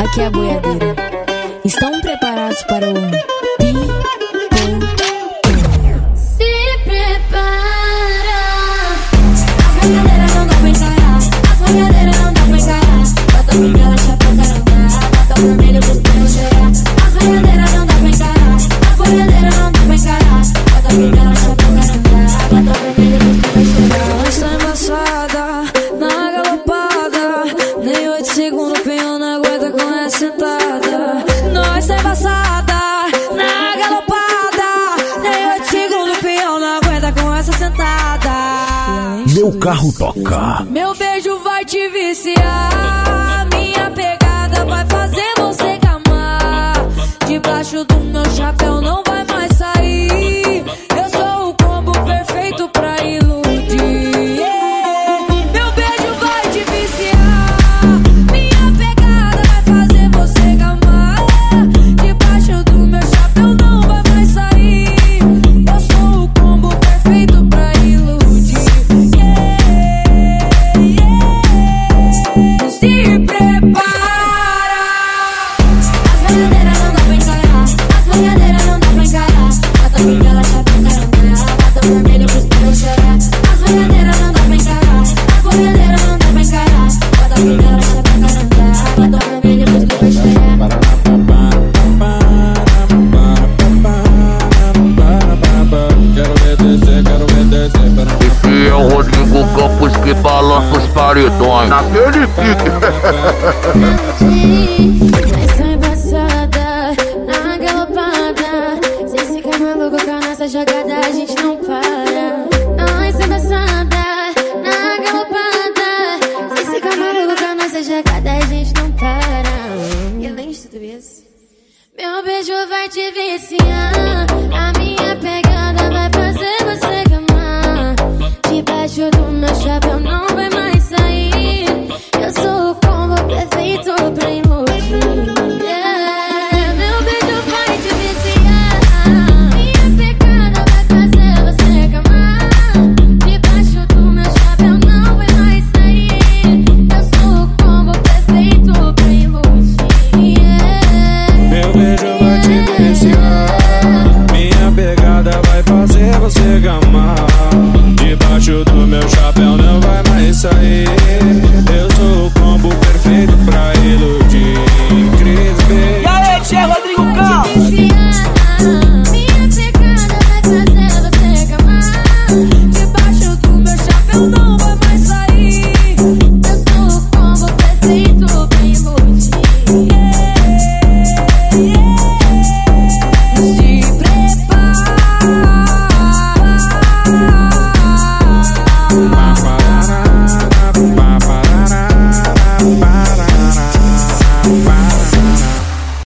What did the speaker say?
aqui é a boiadeira. Estão preparados para o Se prepara. As boiadeiras não dá pra encarar. As boiadeiras não dá pra encarar. Bota bengala, chapéu, carandá. Bota vermelho pros pneus cheirar. As boiadeiras não dá pra encarar. As boiadeiras não dá pra encarar. Bota bengala, chapéu, carandá. Bota vermelho pros pneus cheirar. Nós tá embaçada, na galopada. Nem 8 segundos o peão não aguenta com essa sentada. Nós tá embaçada, na galopada. Nem 8 segundos o peão não aguenta com essa sentada. Meu carro toca. Meu beijo vai te viciar. Minha pegada vai fazer você gamar. Debaixo do meu chapéu não vai mais sair. Eu sou o combo perfeito pra iludir. Meu beijo vai te viciar. Minha pegada vai fazer você gamar. Debaixo do meu chapéu não vai mais sair. Eu sou o combo perfeito pra iludir. Se prepara. As boiadeiras não dá pra encarar. As boiadeiras não dá pra encarar. Bota bengala, chapéu, carandá. Bota vermelho pros pneus cheirar. As boiadeiras não dá pra encarar. As boiadeiras não dá pra encarar. Bota bengala, chapéu, carandá. Bota vermelho pros pneus cheirar. Quero ver descer. Esse é o Rodrigo Campos que balança os paredões naquele pique. Nós tá embaçada, na galopada. Cê fica maluco com a nossa jogada, a gente não para. Nós tá embaçada, na galopada. Cê fica maluco com a nossa jogada, a gente não para. E além de tudo isso, meu beijo vai te viciar. A minha pegada vai fazer você gamar. Debaixo do meu chapéu não vai mais sair. Eu sou o combo perfeito pra iludir. Meu beijo vai te viciar. Minha pegada vai fazer você gamar. Debaixo do meu chapéu não vai mais sair. Eu sou o combo perfeito pra iludir. Meu beijo vai te viciar. Minha pegada vai fazer você gamar. Debaixo do meu chapéu não vai mais sair.